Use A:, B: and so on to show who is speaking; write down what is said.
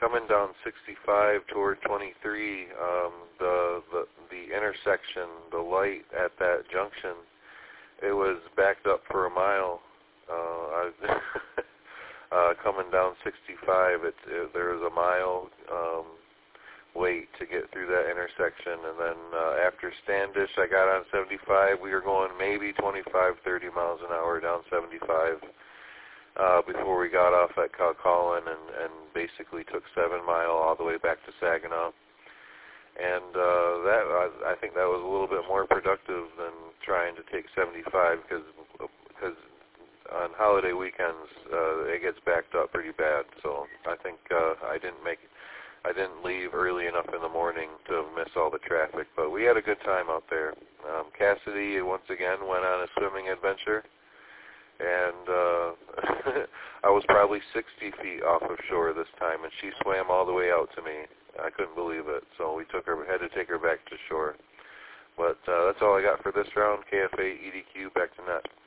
A: coming down 65 toward 23, the intersection, the light at that junction, it was backed up for a mile. Coming down 65, there was a mile wait to get through that intersection, and then after Standish, I got on 75. We were going maybe 25, 30 miles an hour down 75 before we got off at Calcallan and basically took 7 Mile all the way back to Saginaw. And I think that was a little bit more productive than trying to take 75 because on holiday weekends it gets backed up pretty bad. So I think I didn't leave early enough in the morning to miss all the traffic, but we had a good time out there. Cassidy once again went on a swimming adventure, and I was probably 60 feet off of shore this time, and she swam all the way out to me. I couldn't believe it, so we had to take her back to shore. But that's all I got for this round. KFA EDQ, back to net.